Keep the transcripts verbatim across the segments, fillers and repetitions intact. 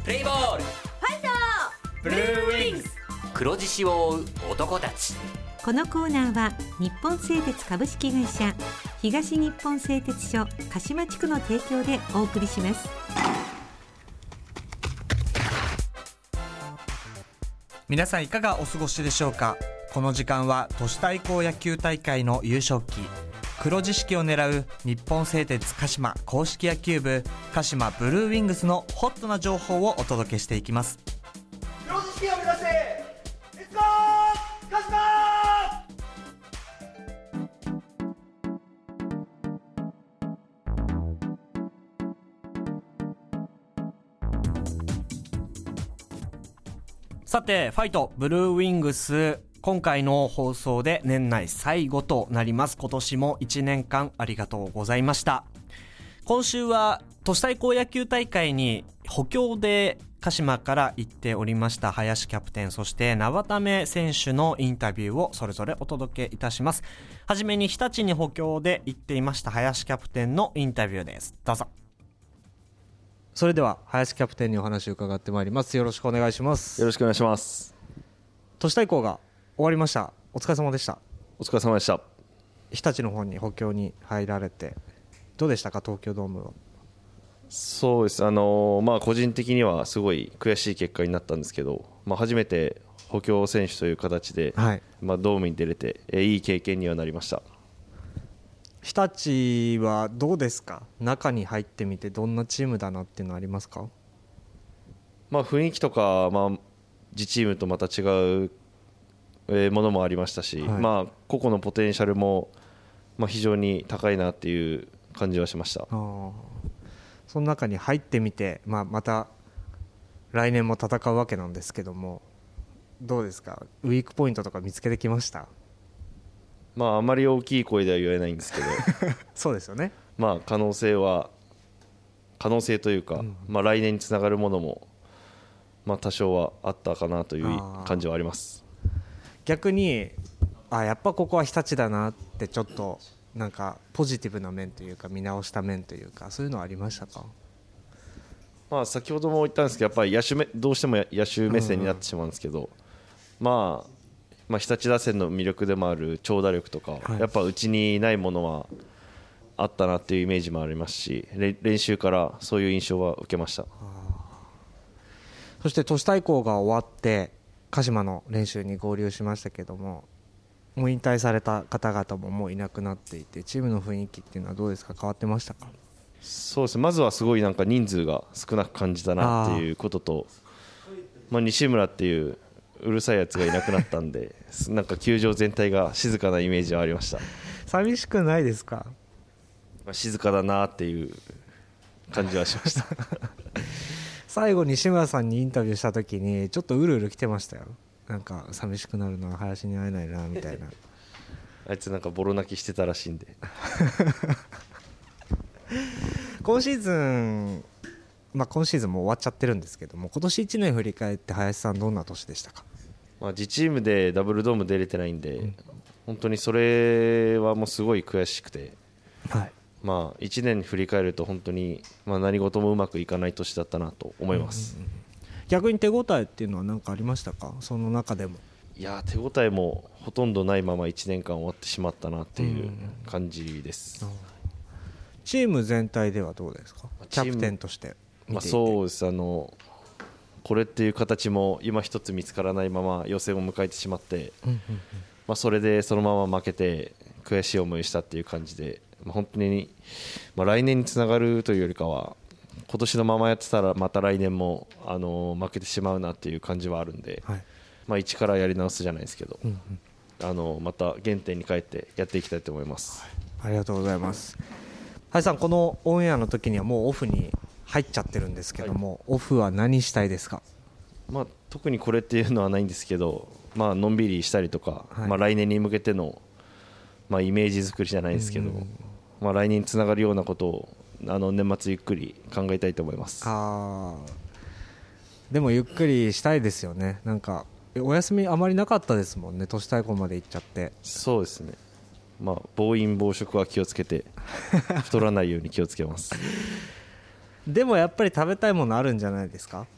プレイボール、 ファイトブルーウィングス、黒獅子を追う男たち。 このコーナーは日本製鉄株式会社、東日本製鉄所鹿島地区の提供でお送りします。 皆さんいかがお過ごしでしょうか。この時間は都市対抗野球大会の優勝旗黒獅子を狙う日本製鉄鹿島公式野球部鹿島ブルーウィングスのホットな情報をお届けしていきます。 黒獅子を目指してレッツゴー鹿島。 さてファイトブルーウィングス、今回の放送で年内最後となります。今年もいちねんかんありがとうございました。今週は都市対抗野球大会に補強で鹿島から行っておりました林キャプテン、そして名渡目選手のインタビューをそれぞれお届けいたします。はじめに日立に補強で行っていました林キャプテンのインタビューです。どうぞ。それでは林キャプテンにお話を伺ってまいります。よろしくお願いします。 よろしくお願いします。 都市対抗が終わりました。お疲れ様でした。 お疲れ様でした。 日立の方に補強に入られてどうでしたか、東京ドームは。 そうです、あのーまあ、個人的にはすごい悔しい結果になったんですけど、まあ、初めて補強選手という形で、はいまあ、ドームに出れて、えー、いい経験にはなりました。 日立はどうですか、中に入ってみてどんなチームだなっていうのありますか。 まあ、雰囲気とか、まあ、自チームとまた違うえーものもありましたし、はいまあ、個々のポテンシャルも、まあ、非常に高いなっていう感じはしました。 あその中に入ってみて、まあ、また来年も戦うわけなんですけども、どうですか、ウィークポイントとか見つけてきました。 まあ、あまり大きい声では言えないんですけどそうですよね、 まあ、可能性は可能性というか、うんまあ、来年につながるものも、まあ、多少はあったかなという感じはあります。 逆にあやっぱここは日立だなってちょっとなんかポジティブな面というか見直した面というかそういうのはありましたか。 まあ、先ほども言ったんですけどやっぱり野手めどうしても野手目線になってしまうんですけど、うんまあ、まあ日立打線の魅力でもある長打力とか、はい、やっぱうちにないものはあったなっていうイメージもありますし練習からそういう印象は受けました。 そして都市対抗が終わって鹿島の練習に合流しましたけども、もう引退された方々ももういなくなっていてチームの雰囲気っていうのはどうですか、変わってましたか。 そうですね、まずはすごいなんか人数が少なく感じたなっていうことと、まあ、西村っていううるさいやつがいなくなったんでなんか球場全体が静かなイメージはありました。 寂しくないですか。 まあ、静かだなっていう感じはしました最後西村さんにインタビューした時にちょっとうるうる来てましたよ。なんか寂しくなるのは林に会えないなみたいなあいつなんかボロ泣きしてたらしいんで今シーズン、まあ、今シーズンも終わっちゃってるんですけども、今年いちねん振り返って林さんどんな年でしたか。 まあ、自チームでダブルドーム出れてないんで、うん、本当にそれはもうすごい悔しくて、はいまあ、いちねん振り返ると本当にまあ何事もうまくいかない年だったなと思います、うんうんうん、 逆に手応えっていうのは何かありましたか、その中でも。 いや手応えもほとんどないままいちねんかん終わってしまったなっていう感じです、うんうん、 チーム全体ではどうですか、キャプテンとして見ていて。 まあ、そうです、あのこれっていう形も今一つ見つからないまま予選を迎えてしまって、うんうんうんまあ、それでそのまま負けて悔しい思いしたっていう感じで、まあ、本当に、まあ、来年につながるというよりかは今年のままやってたらまた来年もあの負けてしまうなっていう感じはあるんで、はいまあ、一からやり直すじゃないですけど、うんうん、あのまた原点に帰ってやっていきたいと思います、はい、 ありがとうございます。林さん、このオンエアの時にはもうオフに入っちゃってるんですけども、はい、オフは何したいですか。 まあ、特にこれっていうのはないんですけど、まあのんびりしたりとか、はいまあ、来年に向けての、まあ、イメージ作りじゃないですけど、まあ、来年につながるようなことをあの年末ゆっくり考えたいと思います。 あでもゆっくりしたいですよね。なんかお休みあまりなかったですもんね、都市対抗まで行っちゃって。 そうですね、まあ、暴飲暴食は気をつけて太らないように気をつけますでもやっぱり食べたいものあるんじゃないですか。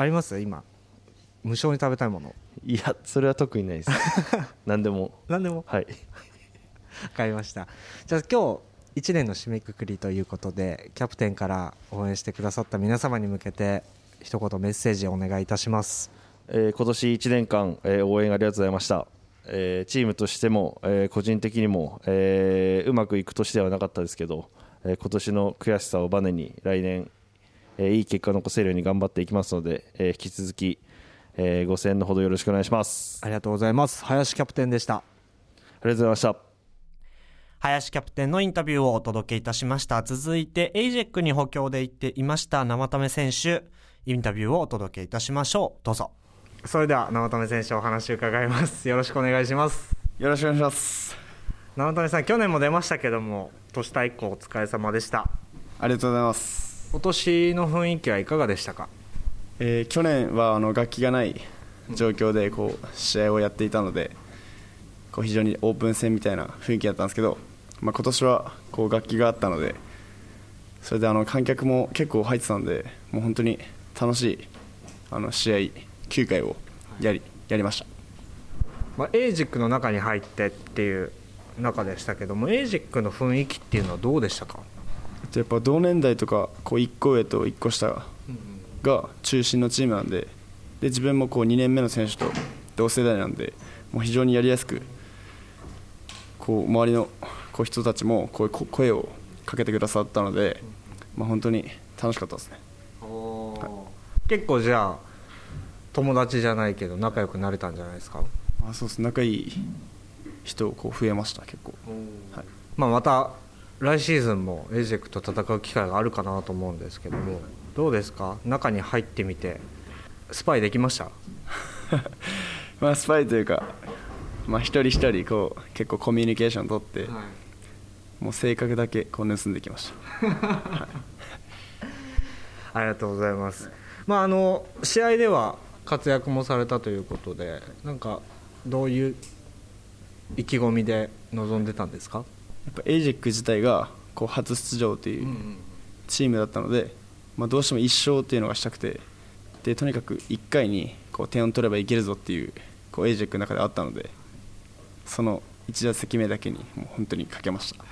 あります今無償に食べたいもの。 いやそれは特にないです何でも何でもはい分かりました。じゃあ今日いちねんの締めくくりということでキャプテンから応援してくださった皆様に向けて一言メッセージをお願いいたします。 えー今年いちねんかん、えー応援ありがとうございました。えーチームとしても、えー個人的にも、えーうまくいく年ではなかったですけど、えー今年の悔しさをバネに来年、えーいい結果を残せるように頑張っていきますので、えー引き続き、えーご声援のほどよろしくお願いします。 ありがとうございます。林キャプテンでした。 ありがとうございました。 林キャプテンのインタビューをお届けいたしました。続いて エイジェック に補強で行っていました生為選手インタビューをお届けいたしましょう。どうぞ。それでは生為選手お話を伺います。よろしくお願いします。 よろしくお願いします。 生為さん去年も出ましたけども都市対抗お疲れ様でした。 ありがとうございます。 今年の雰囲気はいかがでしたか？ えー去年はあの楽器がない状況でこう試合をやっていたのでこう非常にオープン戦みたいな雰囲気だったんですけど、まあ、今年はこう楽器があったのでそれであの観客も結構入ってたのでもう本当に楽しいあの試合きゅうかいをやり、やりました。 まあ、エイジックの中に入ってっていう中でしたけどもエイジックの雰囲気っていうのはどうでしたか？ やっぱ同年代とかこういっこ上といっこ下が中心のチームなんで、で自分もこうにねんめの選手と同世代なんでもう非常にやりやすくこう周りのこう人たちもこういう声をかけてくださったので、まあ、本当に楽しかったですね。 はい、結構じゃあ友達じゃないけど仲良くなれたんじゃないですか？ あそうです、仲いい人をこう増えました結構。はい、 まあ、また来シーズンもエイジェックと戦う機会があるかなと思うんですけどもどうですか？中に入ってみてスパイできました？ まあスパイというか、まあ、一人一人こう結構コミュニケーション取って、はい、もう性格だけこう盗んできました、はい、 ありがとうございます。まあ、あの試合では活躍もされたということでなんかどういう意気込みで臨んでたんですか？ やっぱエイジェック自体がこう初出場というチームだったので、まあ、どうしてもいっ勝っていうのがしたくてでとにかくいっかいにこう点を取ればいけるぞっていうこうエイジェックの中であったのでそのいち打席目だけにもう本当にかけました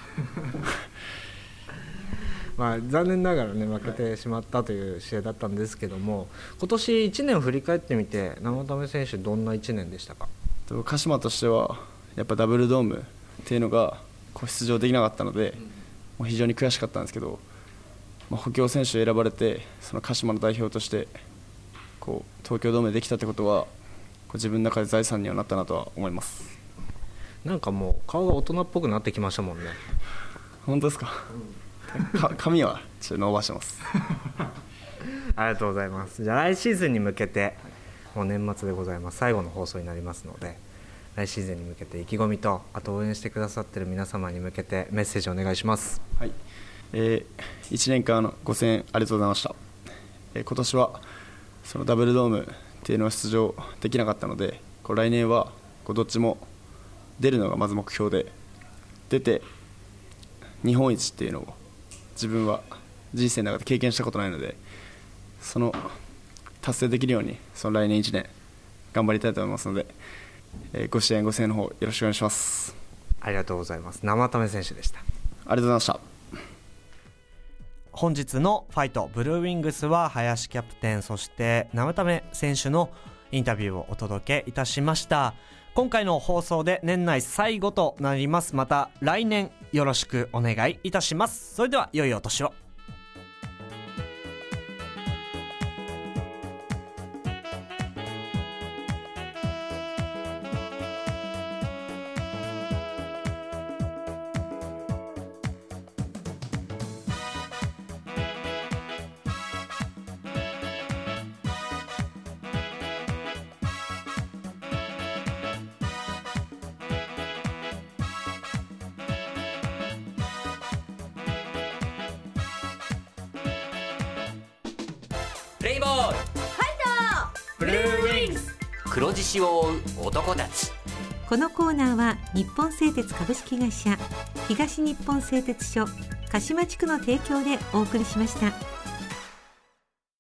まあ残念ながらね負けてしまったという試合だったんですけども今年いちねんを振り返ってみて生為選手どんないちねんでしたか？ 鹿島としてはやっぱダブルドームっていうのがこう出場できなかったのでもう非常に悔しかったんですけど、まあ、補強選手選ばれてその鹿島の代表としてこう東京ドームでできたってことはこう自分の中で財産にはなったなとは思います。 なんかもう顔が大人っぽくなってきましたもんね。 本当ですか？うん、か髪はちょっと伸ばしてますありがとうございます。じゃあ来シーズンに向けてもう年末でございます。最後の放送になりますので来シーズンに向けて意気込みとあと応援してくださっている皆様に向けてメッセージをお願いします。 はい、えー、いちねんかんのご声援ありがとうございました。えー、今年はそのダブルドームっていうのは出場できなかったのでこう来年はこうどっちも出るのがまず目標で出て日本一っていうのを自分は人生の中で経験したことないのでその達成できるようにその来年いちねん頑張りたいと思いますので、えー、ご支援ご声援の方よろしくお願いします。 ありがとうございます。生為選手でした。 ありがとうございました。 本日のファイトブルーウィングスは林キャプテンそして生為選手のインタビューをお届けいたしました。今回の放送で年内最後となります。また来年よろしくお願いいたします。それでは良いお年を。 プレイボールファイトブルーウィングス黒獅子を追う男たち。 このコーナーは日本製鉄株式会社東日本製鉄所鹿島地区の提供でお送りしました。